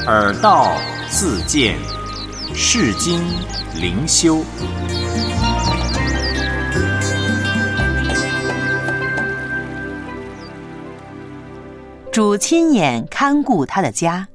耳道自见，世经灵修。 主亲眼看顾他的家。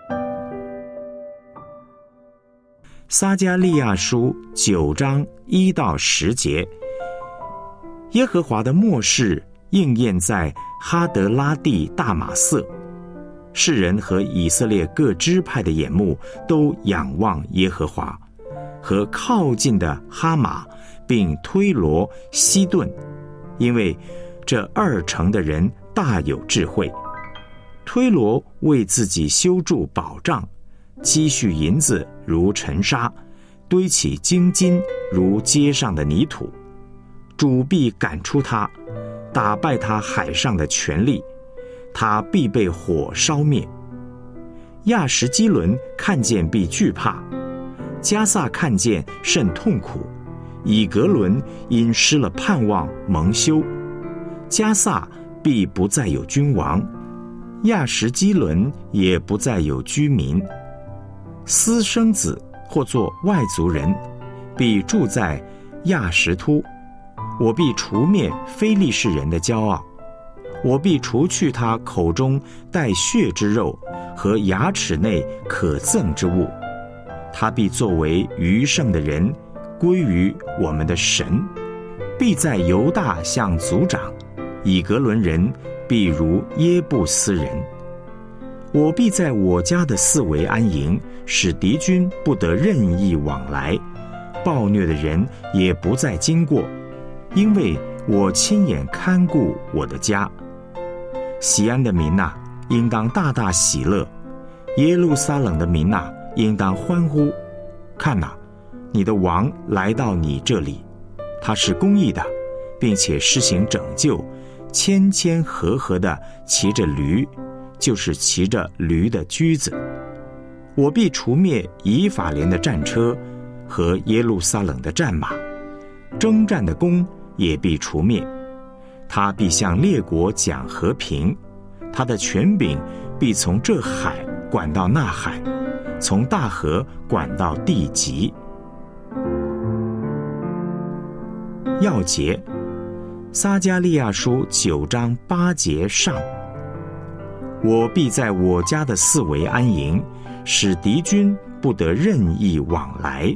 撒迦利亚书9章1到10节，耶和华的默示应验在哈德拉地大马色，世人和以色列各支派的眼目都仰望耶和华，和靠近的哈马并推罗、西顿，因为这2城的人大有智慧。推罗为自己修筑保障，积蓄银子如尘沙，堆起精金如街上的泥土。主必赶出他，打败他海上的权力，他必被火烧灭。亚什基伦看见必惧怕，迦萨看见甚痛苦，以革伦因失了盼望蒙羞。迦萨必不再有君王，亚什基伦也不再有居民。私生子或作外族人，必住在亚什突。我必除灭非利士人的骄傲，我必除去他口中带血之肉和牙齿内可憎之物。他必作为余剩的人，归于我们的神。必在犹大向族长，以革伦人必如耶布斯人。我必在我家的四围安营，使敌军不得任意往来，暴虐的人也不再经过，因为我亲眼看顾我的家。西安的民啊，应当大大喜乐；耶路撒冷的民啊，应当欢呼。看哪，你的王来到你这里，他是公义的，并且施行拯救，谦谦和和地骑着驴，就是骑着驴的驹子。我必除灭以法莲的战车和耶路撒冷的战马，征战的弓也必除灭。他必向列国讲和平，他的权柄必从这海管到那海，从大河管到地极。要节，撒迦利亚书9章8节上。我必在我家的四围安营，使敌军不得任意往来。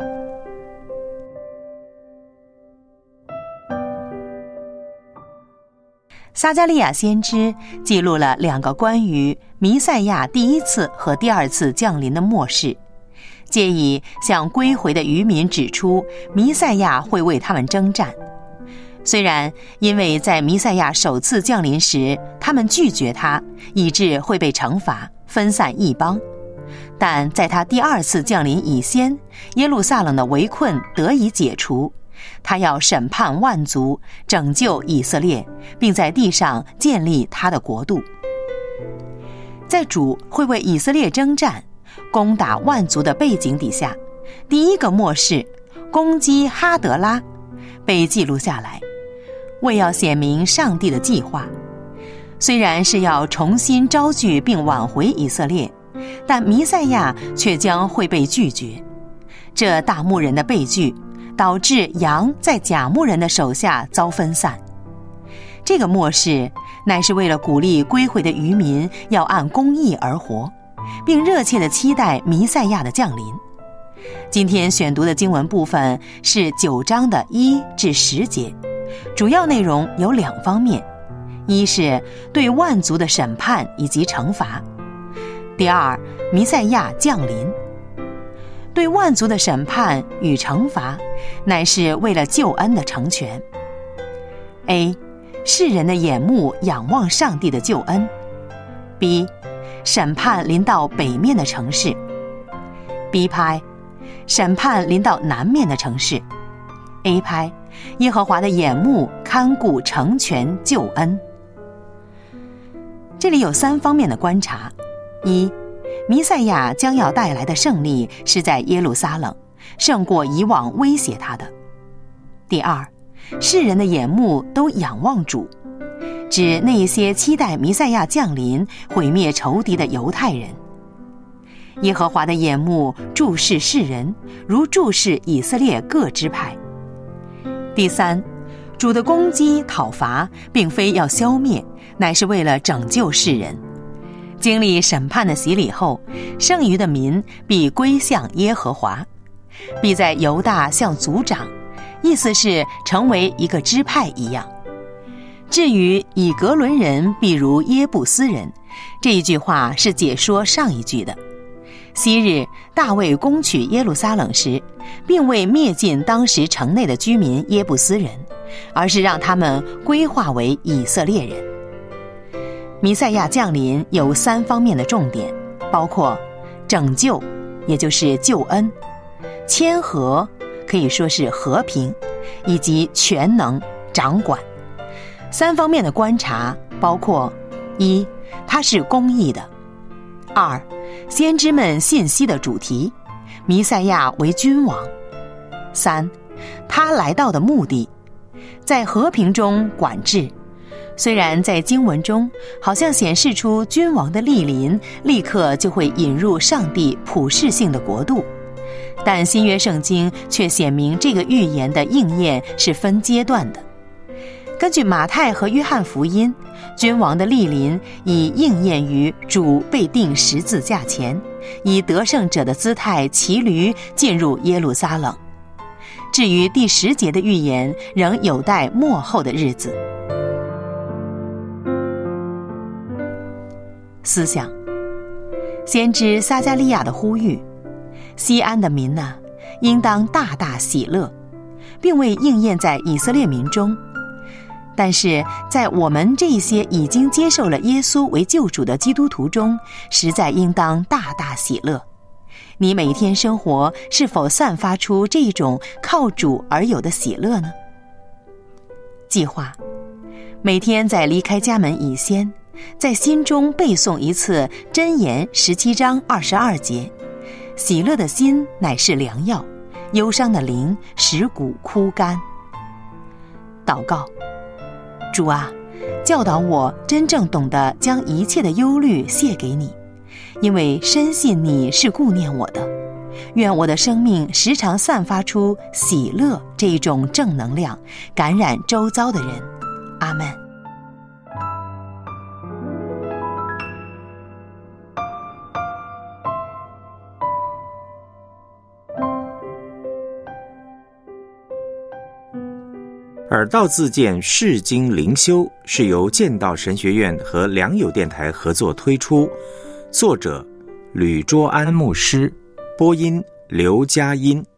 撒迦利亚先知记录了2个关于弥赛亚第1次和第2次降临的默示，借以向归回的渔民指出弥赛亚会为他们征战。虽然因为在弥赛亚首次降临时他们拒绝他，以致会被惩罚分散异邦，但在他第2次降临以先，耶路撒冷的围困得以解除，他要审判万族，拯救以色列，并在地上建立他的国度。在主会为以色列征战，攻打万族的背景底下，第1个默示攻击哈德拉被记录下来，为要显明上帝的计划。虽然是要重新招聚并挽回以色列，但弥赛亚却将会被拒绝。这大牧人的被拒导致羊在假牧人的手下遭分散。这个默示乃是为了鼓励归回的渔民要按公义而活，并热切地期待弥赛亚的降临。今天选读的经文部分是9章的1至10节，主要内容有2方面：一是对万族的审判以及惩罚；第二，弥赛亚降临。对万族的审判与惩罚，乃是为了救恩的成全。A. 世人的眼目仰望上帝的救恩。B. 审判临到北面的城市。B 拍，审判临到南面的城市。A 拍，耶和华的眼目看顾成全救恩。这里有3方面的观察：一，弥赛亚将要带来的胜利是在耶路撒冷，胜过以往威胁他的。第二，世人的眼目都仰望主，指那些期待弥赛亚降临毁灭仇敌的犹太人。 耶和华的眼目注视世人，如注视以色列各支派。第三，主的攻击讨伐并非要消灭，乃是为了拯救世人。经历审判的洗礼后，剩余的民必归向耶和华，必在犹大像族长，意思是成为一个支派一样。至于以革伦人必如耶布斯人，这一句话是解说上一句的。昔日大卫攻取耶路撒冷时，并未灭尽当时城内的居民耶布斯人，而是让他们归化为以色列人。弥赛亚降临有3方面的重点，包括拯救，也就是救恩；谦和，可以说是和平；以及全能，掌管。3方面的观察包括：一，它是公义的；二，先知们信息的主题，弥赛亚为君王；三，他来到的目的，在和平中管治。虽然在经文中好像显示出君王的莅临立刻就会引入上帝普世性的国度，但新约圣经却显明这个预言的应验是分阶段的。根据马太和约翰福音，君王的莅临已应验于主被钉十字架前，以得胜者的姿态骑驴进入耶路撒冷。至于第10节的预言，仍有待末后的日子。思想先知撒迦利亚的呼吁：西安的民哪，应当大大喜乐，并未应验在以色列民中。但是在我们这些已经接受了耶稣为救主的基督徒中，实在应当大大喜乐。你每天生活是否散发出这种靠主而有的喜乐呢？计划每天在离开家门以先，在心中背诵一次箴言17章22节：喜乐的心乃是良药，忧伤的灵使骨枯干。祷告：主啊，教导我真正懂得将一切的忧虑卸给你，因为深信你是顾念我的。愿我的生命时常散发出喜乐这一种正能量，感染周遭的人。阿们。 耳道自荐释经灵修是由剑道神学院和良友电台合作推出，作者吕卓安牧师，播音刘佳音。